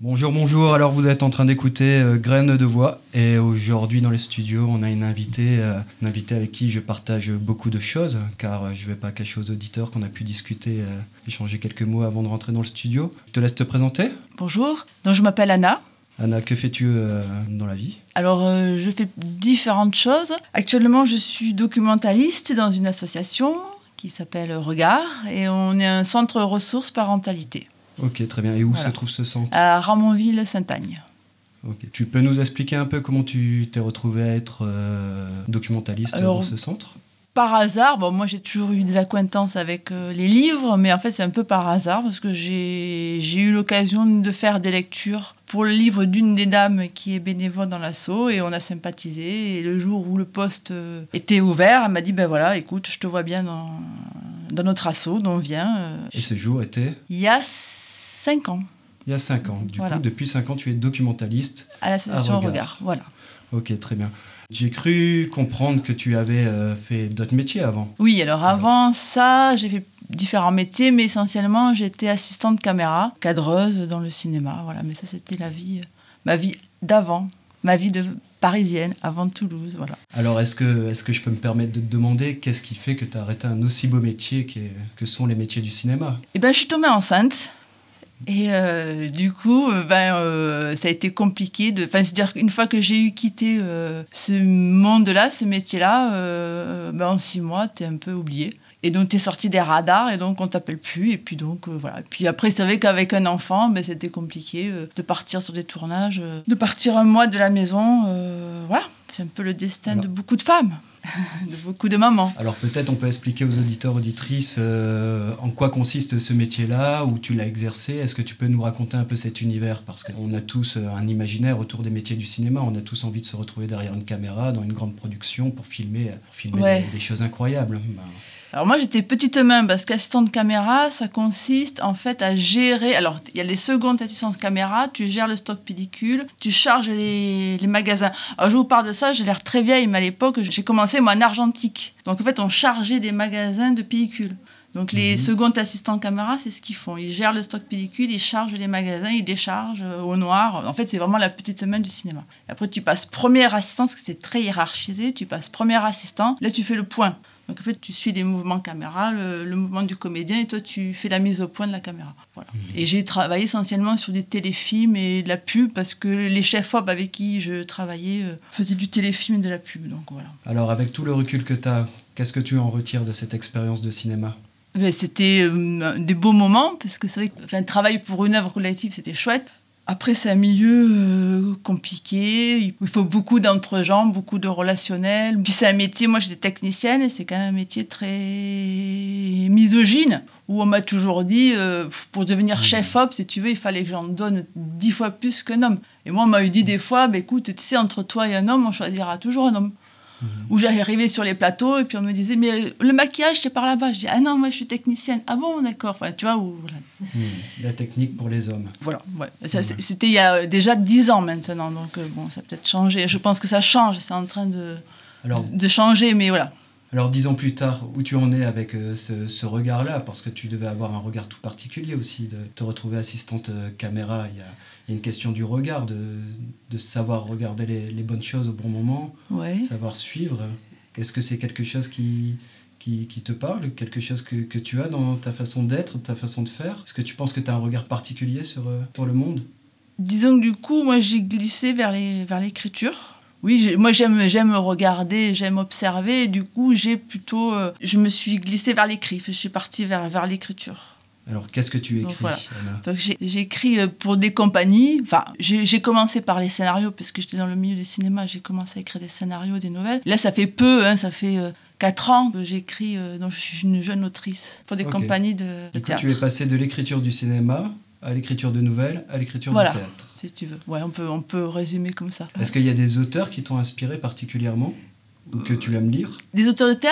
Bonjour, bonjour. Alors vous êtes en train d'écouter Graines de voix et aujourd'hui dans les studios on a une invitée avec qui je partage beaucoup de choses car je ne vais pas cacher aux auditeurs qu'on a pu discuter, échanger quelques mots avant de rentrer dans le studio. Je te laisse te présenter. Bonjour, donc je m'appelle Anna. Anna, que fais-tu dans la vie ? Alors je fais différentes choses. Actuellement je suis documentaliste dans une association qui s'appelle Regard et on est un centre ressources parentalité. Ok, très bien. Et où se trouve ce centre ? À Ramonville-Sainte-Agne. Ok. Tu peux nous expliquer un peu comment tu t'es retrouvée à être documentaliste dans ce centre ? Par hasard, moi j'ai toujours eu des accointances avec les livres, mais en fait c'est un peu par hasard parce que j'ai eu l'occasion de faire des lectures pour le livre d'une des dames qui est bénévole dans l'asso et on a sympathisé. Et le jour où le poste était ouvert, elle m'a dit ben voilà, écoute, je te vois bien dans notre asso, donc viens. Et ce jour était ? Il y a 5 ans. Il y a 5 ans. Du coup, depuis 5 ans, tu es documentaliste à l'association Regard. Voilà. Ok, très bien. J'ai cru comprendre que tu avais fait d'autres métiers avant. Oui, alors avant ça, j'ai fait différents métiers, mais essentiellement, j'étais assistante caméra, cadreuse dans le cinéma. Voilà, mais ça, c'était ma vie d'avant, ma vie de parisienne, avant Toulouse. Voilà. Alors, est-ce que je peux me permettre de te demander qu'est-ce qui fait que tu as arrêté un aussi beau métier que sont les métiers du cinéma ? Eh bien, je suis tombée enceinte. Et du coup, ça a été compliqué. C'est-à-dire qu'une fois que j'ai quitté ce monde-là, ce métier-là, en 6 mois, t'es un peu oublié. Et donc, t'es sorti des radars et donc, on t'appelle plus. Et puis donc, voilà. Et puis après, c'est vrai qu'avec un enfant, c'était compliqué de partir sur des tournages, de partir un mois de la maison. Voilà, c'est un peu le destin de beaucoup de femmes. De beaucoup de mamans. Alors peut-être on peut expliquer aux auditeurs, auditrices en quoi consiste ce métier-là, où tu l'as exercé. Est-ce que tu peux nous raconter un peu cet univers ? Parce qu'on a tous un imaginaire autour des métiers du cinéma. On a tous envie de se retrouver derrière une caméra, dans une grande production, pour filmer des choses incroyables. Alors moi j'étais petite main parce qu'assistante caméra, ça consiste en fait à gérer. Alors il y a les secondes assistantes caméra, tu gères le stock pellicule, tu charges les magasins. Alors je vous parle de ça, j'ai l'air très vieille, mais à l'époque j'ai commencé moi en argentique. Donc en fait on chargeait des magasins de pellicules. Donc les secondes assistants caméra, c'est ce qu'ils font. Ils gèrent le stock pellicule, ils chargent les magasins, ils déchargent au noir. En fait, c'est vraiment la petite main du cinéma. Et après, tu passes premier assistant, parce que c'est très hiérarchisé. Tu passes premier assistant, là, tu fais le point. Donc en fait, tu suis les mouvements caméra, le mouvement du comédien, et toi, tu fais la mise au point de la caméra. Voilà. Et j'ai travaillé essentiellement sur des téléfilms et de la pub, parce que les chefs-op avec qui je travaillais faisaient du téléfilm et de la pub. Donc voilà. Alors, avec tout le recul que tu as, qu'est-ce que tu en retires de cette expérience de cinéma ? C'était des beaux moments, parce que c'est vrai que travailler pour une œuvre collective, c'était chouette. Après, c'est un milieu compliqué, il faut beaucoup d'entre-gens, beaucoup de relationnel. Puis c'est un métier, moi j'étais technicienne, et c'est quand même un métier très misogyne, où on m'a toujours dit, pour devenir chef-op, si tu veux, il fallait que j'en donne 10 fois plus qu'un homme. Et moi, on m'a dit des fois, écoute, tu sais, entre toi et un homme, on choisira toujours un homme. Où j'arrivais sur les plateaux et puis on me disait mais le maquillage c'est par là-bas. Je dis ah non, moi je suis technicienne. Ah bon, d'accord. Enfin, tu vois, voilà. La technique pour les hommes. Voilà, ouais. C'était il y a déjà 10 ans maintenant, donc ça a peut-être changé. Je pense que ça change, c'est en train de changer, mais voilà. Alors 10 ans plus tard, où tu en es avec ce regard-là ? Parce que tu devais avoir un regard tout particulier aussi, de te retrouver assistante caméra. Il y a une question du regard, de savoir regarder les bonnes choses au bon moment, savoir suivre. Est-ce que c'est quelque chose qui te parle, quelque chose que tu as dans ta façon d'être, ta façon de faire ? Est-ce que tu penses que tu as un regard particulier sur le monde ? Disons que du coup, moi j'ai glissé vers l'écriture. Oui, moi j'aime regarder, j'aime observer, et du coup je me suis glissée vers l'écrit, je suis partie vers l'écriture. Alors qu'est-ce que tu écris, voilà. Anna ? Donc j'ai écrit pour des compagnies, j'ai commencé par les scénarios, parce que j'étais dans le milieu du cinéma, j'ai commencé à écrire des scénarios, des nouvelles. Là ça fait peu, ça fait 4 ans que j'écris, donc je suis une jeune autrice pour des compagnies de théâtre. Du coup tu es passée de l'écriture du cinéma à l'écriture de nouvelles, à l'écriture du théâtre. Si tu veux. Ouais, on peut résumer comme ça. Est-ce qu'il y a des auteurs qui t'ont inspiré particulièrement ou que tu aimes lire ? Des auteurs de théâtre ?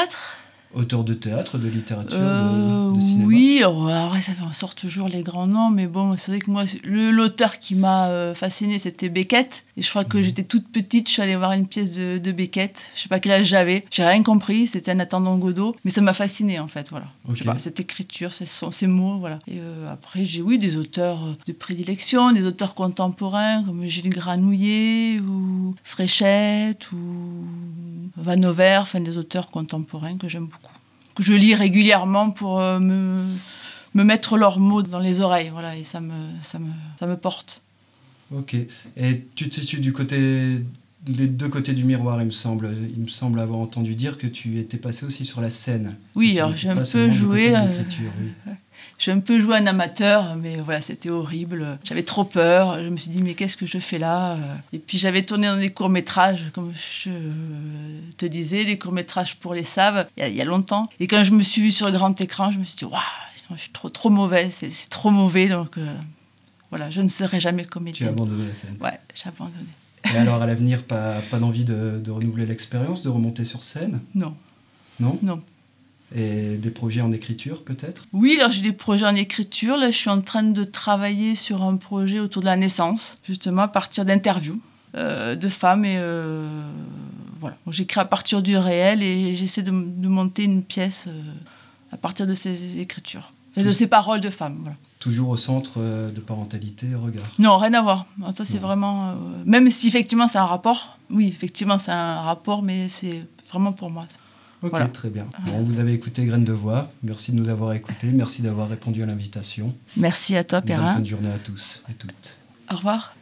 Auteur de théâtre, de littérature, de cinéma? Oui, alors, ça fait, on sort toujours les grands noms, mais bon, c'est vrai que moi, l'auteur qui m'a fascinée, c'était Beckett. Et je crois que j'étais toute petite, je suis allée voir une pièce de Beckett. Je sais pas quel âge j'avais, j'ai rien compris, c'était un attendant Godot, mais ça m'a fascinée en fait, voilà. Ok. Je sais pas, cette écriture, ces mots, voilà. Et après, j'ai des auteurs de prédilection, des auteurs contemporains comme Gilles Granouillet ou Fréchette ou Vanover, enfin des auteurs contemporains que j'aime beaucoup, que je lis régulièrement pour me mettre leurs mots dans les oreilles, voilà, et ça me porte. Ok. Et tu te situes des deux côtés du miroir, il me semble avoir entendu dire que tu étais passé aussi sur la scène. Oui, alors j'ai un peu joué. Oui. J'ai un peu joué un amateur, mais voilà, c'était horrible. J'avais trop peur. Je me suis dit, mais qu'est-ce que je fais là? Et puis j'avais tourné dans des courts-métrages, comme je te disais, des courts-métrages pour les SAV, il y a longtemps. Et quand je me suis vue sur le grand écran, je me suis dit, waouh, je suis trop mauvaise, c'est trop mauvais, donc voilà, je ne serai jamais comédienne. Tu as abandonné la scène. Ouais, j'ai abandonné. Et alors, à l'avenir, pas d'envie de renouveler l'expérience, de remonter sur scène? Non. Non? Non. Et des projets en écriture, peut-être? Oui, alors j'ai des projets en écriture. Là, je suis en train de travailler sur un projet autour de la naissance, justement à partir d'interviews de femmes. Et voilà, donc, j'écris à partir du réel et j'essaie de monter une pièce à partir de ces écritures, de ces paroles de femmes. Voilà. Toujours au centre de parentalité et regard? Non, rien à voir. Alors, ça, c'est vraiment... même si effectivement c'est un rapport, oui, effectivement c'est un rapport, mais c'est vraiment pour moi. Ok, voilà. Très bien. Bon, vous avez écouté Graines de Voix. Merci de nous avoir écoutés. Merci d'avoir répondu à l'invitation. Merci à toi, Perrin. Bonne fin de journée à tous et toutes. Au revoir.